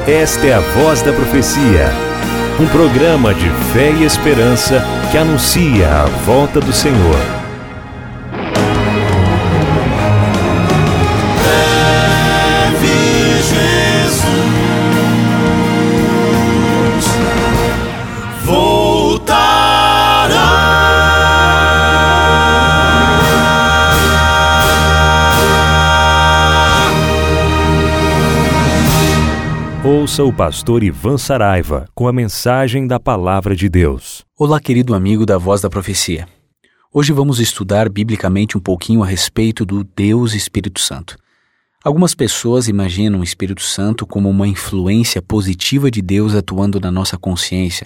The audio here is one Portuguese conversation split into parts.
Esta é a Voz da Profecia, um programa de fé e esperança que anuncia a volta do Senhor. Ouça o pastor Ivan Saraiva com a mensagem da Palavra de Deus. Olá, querido amigo da Voz da Profecia. Hoje vamos estudar biblicamente um pouquinho a respeito do Deus Espírito Santo. Algumas pessoas imaginam o Espírito Santo como uma influência positiva de Deus atuando na nossa consciência.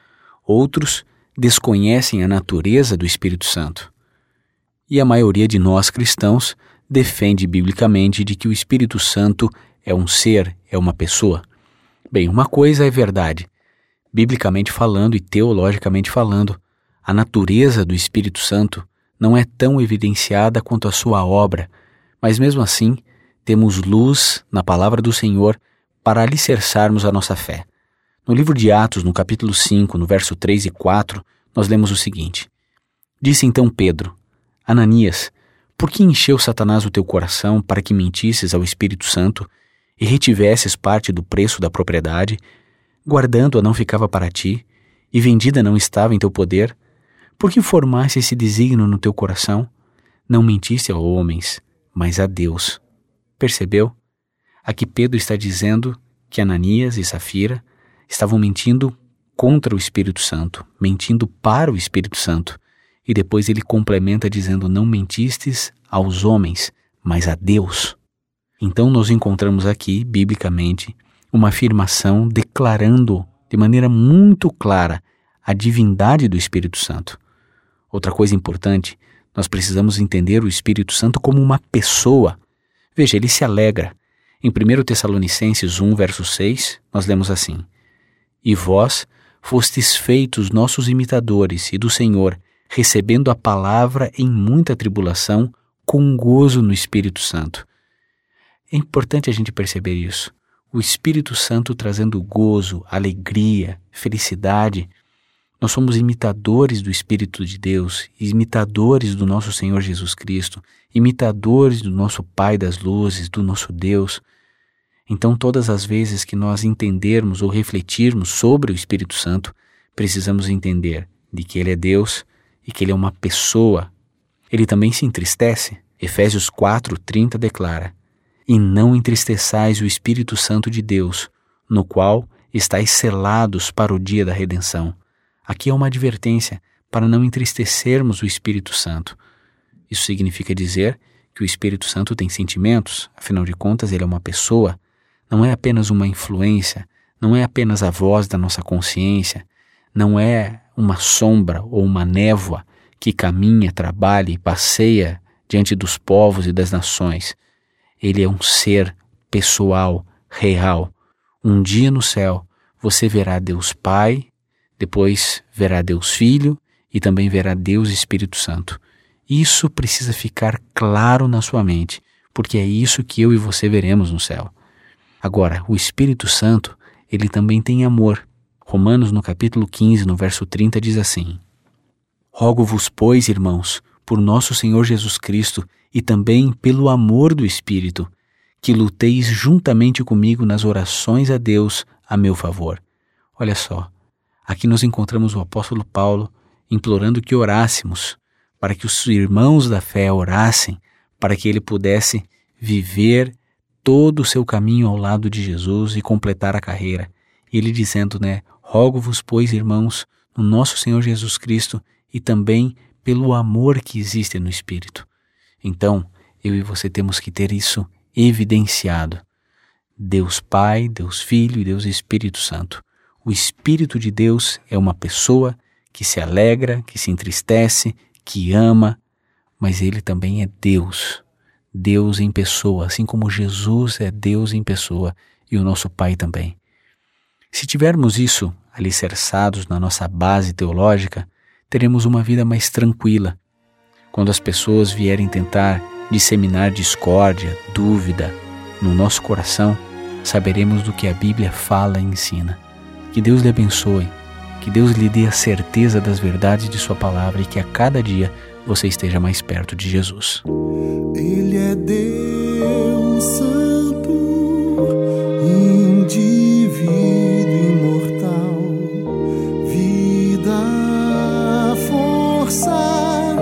Outros desconhecem a natureza do Espírito Santo. E a maioria de nós cristãos defende biblicamente de que o Espírito Santo é um ser, é uma pessoa. Bem, uma coisa é verdade. Biblicamente falando e teologicamente falando, a natureza do Espírito Santo não é tão evidenciada quanto a sua obra, mas mesmo assim, temos luz na palavra do Senhor para alicerçarmos a nossa fé. No livro de Atos, no capítulo 5, no verso 3 e 4, nós lemos o seguinte: Disse então Pedro: Ananias, por que encheu Satanás o teu coração para que mentisses ao Espírito Santo e retivesses parte do preço da propriedade, guardando-a não ficava para ti, e vendida não estava em teu poder? Por que formaste esse desígnio no teu coração? Não mentiste a homens, mas a Deus. Percebeu? Aqui Pedro está dizendo que Ananias e Safira estavam mentindo contra o Espírito Santo, mentindo para o Espírito Santo. E depois ele complementa dizendo: não mentistes aos homens, mas a Deus. Então nós encontramos aqui, biblicamente, uma afirmação declarando de maneira muito clara a divindade do Espírito Santo. Outra coisa importante, nós precisamos entender o Espírito Santo como uma pessoa. Veja, ele se alegra. Em 1 Tessalonicenses 1, verso 6, nós lemos assim: E vós fostes feitos nossos imitadores e do Senhor, recebendo a palavra em muita tribulação, com gozo no Espírito Santo. É importante a gente perceber isso. O Espírito Santo trazendo gozo, alegria, felicidade. Nós somos imitadores do Espírito de Deus, imitadores do nosso Senhor Jesus Cristo, imitadores do nosso Pai das luzes, do nosso Deus. Então, todas as vezes que nós entendermos ou refletirmos sobre o Espírito Santo, precisamos entender de que Ele é Deus e que Ele é uma pessoa. Ele também se entristece. Efésios 4:30 declara: E não entristeçais o Espírito Santo de Deus, no qual estáis selados para o dia da redenção. Aqui é uma advertência para não entristecermos o Espírito Santo. Isso significa dizer que o Espírito Santo tem sentimentos, afinal de contas ele é uma pessoa, não é apenas uma influência, não é apenas a voz da nossa consciência, não é uma sombra ou uma névoa que caminha, trabalha e passeia diante dos povos e das nações. Ele é um ser pessoal, real. Um dia no céu você verá Deus Pai, depois verá Deus Filho e também verá Deus Espírito Santo. Isso precisa ficar claro na sua mente, porque é isso que eu e você veremos no céu. Agora, o Espírito Santo, ele também tem amor. Romanos, no capítulo 15, no verso 30, diz assim: Rogo-vos, pois, irmãos, por nosso Senhor Jesus Cristo e também pelo amor do Espírito, que luteis juntamente comigo nas orações a Deus a meu favor. Olha só, aqui nós encontramos o apóstolo Paulo implorando que orássemos, para que os irmãos da fé orassem, para que ele pudesse viver todo o seu caminho ao lado de Jesus e completar a carreira. E ele dizendo, Rogo-vos, pois, irmãos, no nosso Senhor Jesus Cristo e também pelo amor que existe no Espírito. Então, eu e você temos que ter isso evidenciado. Deus Pai, Deus Filho e Deus Espírito Santo. O Espírito de Deus é uma pessoa que se alegra, que se entristece, que ama, mas Ele também é Deus. Deus em pessoa, assim como Jesus é Deus em pessoa e o nosso Pai também. Se tivermos isso alicerçados na nossa base teológica, teremos uma vida mais tranquila. Quando as pessoas vierem tentar disseminar discórdia, dúvida no nosso coração, saberemos do que a Bíblia fala e ensina. Que Deus lhe abençoe, que Deus lhe dê a certeza das verdades de sua palavra e que a cada dia você esteja mais perto de Jesus. Ele é Deus Santo, indivíduo imortal, vida, força,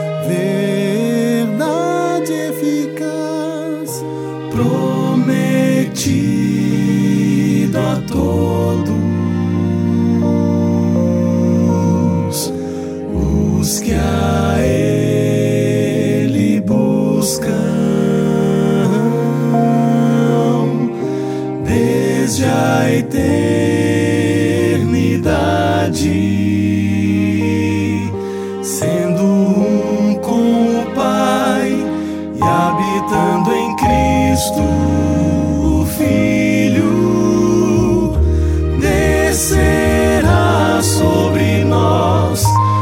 verdade eficaz, prometido a todos os que a Ele buscam, desde a eternidade, sendo um com o Pai e habitando em Cristo o Filho, descerá sobre nós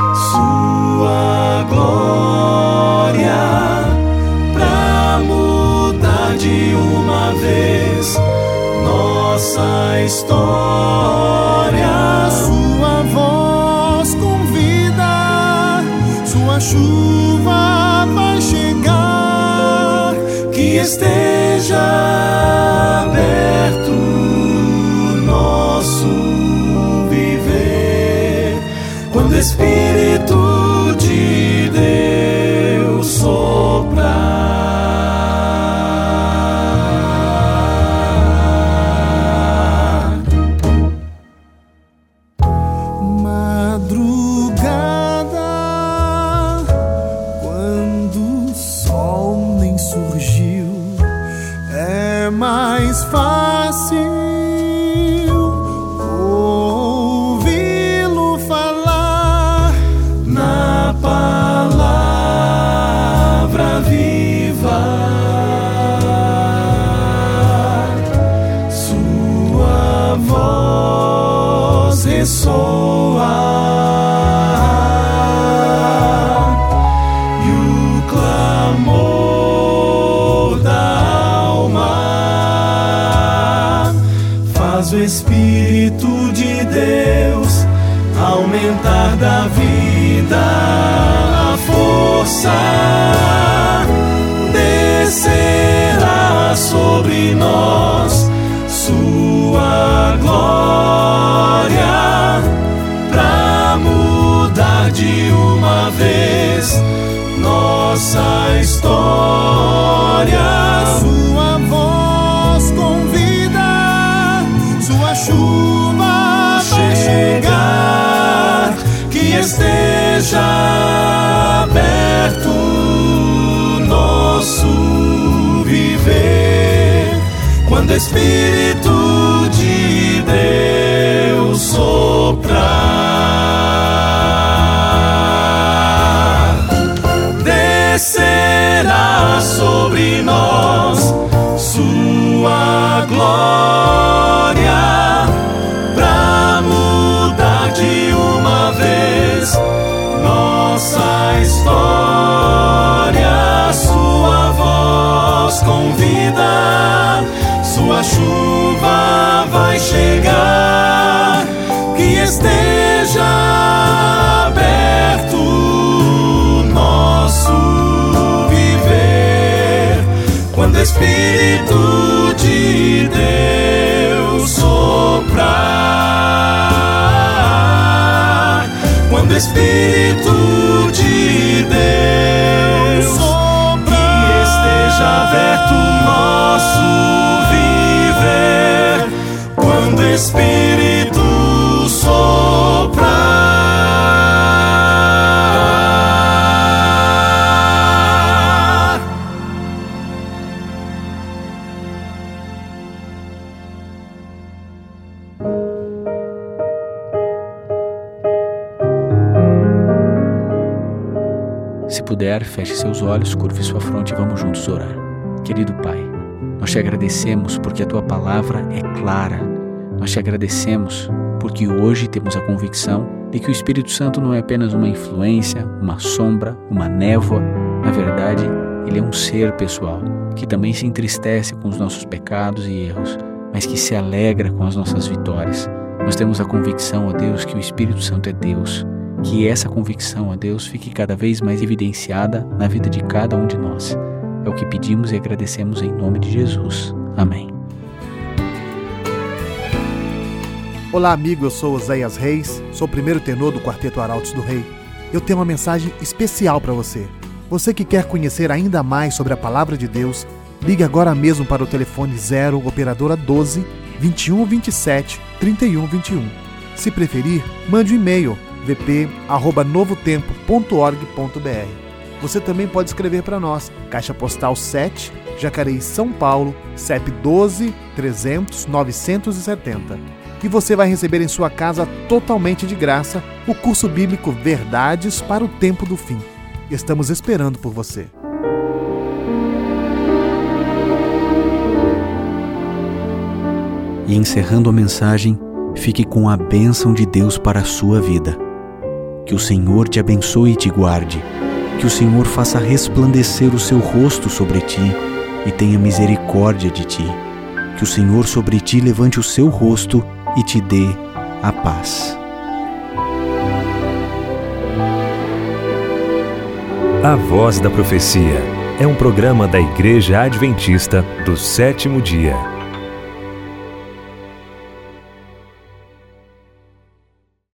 sua glória, pra mudar de uma vez nossa história. Sua voz convida, sua chuva vai chegar, que esteja aberto nosso viver, quando o Espírito de Deus soprar. Madrugada, quando o sol nem surgiu, é mais fácil ouvi-lo falar na palavra viva. Sua voz ressoa e o clamor da alma faz o Espírito de Deus aumentar da vida a força, descerá sobre nós sua glória, pra mudar de uma vez nossa história. Sua voz convida, sua chuva vai chegar, que esteja aberto nosso viver, quando o Espírito de Deus soprar, descerá sobre nós sua glória, pra mudar de uma vez nossa história. Sua voz convida, sua chuva vai chegar, que esteja aberto nosso viver, quando o Espírito de Deus soprar, quando o Espírito de Deus soprar, que esteja aberto nosso viver, quando o Espírito soprar. Se puder, feche seus olhos, curve sua fronte e vamos juntos orar. Querido Pai, nós te agradecemos porque a Tua palavra é clara. Nós te agradecemos porque hoje temos a convicção de que o Espírito Santo não é apenas uma influência, uma sombra, uma névoa. Na verdade, Ele é um ser pessoal, que também se entristece com os nossos pecados e erros, mas que se alegra com as nossas vitórias. Nós temos a convicção, ó Deus, que o Espírito Santo é Deus. Que essa convicção, ó Deus, fique cada vez mais evidenciada na vida de cada um de nós. É o que pedimos e agradecemos em nome de Jesus. Amém. Olá, amigo, eu sou Oséias Reis, sou o primeiro tenor do Quarteto Arautos do Rei. Eu tenho uma mensagem especial para você. Você que quer conhecer ainda mais sobre a Palavra de Deus, ligue agora mesmo para o telefone 0 operadora 12 21 27 31 21. Se preferir, mande um e-mail vp@novotempo.org.br. Você também pode escrever para nós, Caixa Postal 7, Jacareí, São Paulo, CEP 12 300 970. E você vai receber em sua casa totalmente de graça o curso bíblico Verdades para o Tempo do Fim. Estamos esperando por você. E encerrando a mensagem, fique com a bênção de Deus para a sua vida. Que o Senhor te abençoe e te guarde. Que o Senhor faça resplandecer o seu rosto sobre ti e tenha misericórdia de ti. Que o Senhor sobre ti levante o seu rosto e te dê a paz. A Voz da Profecia é um programa da Igreja Adventista do Sétimo Dia.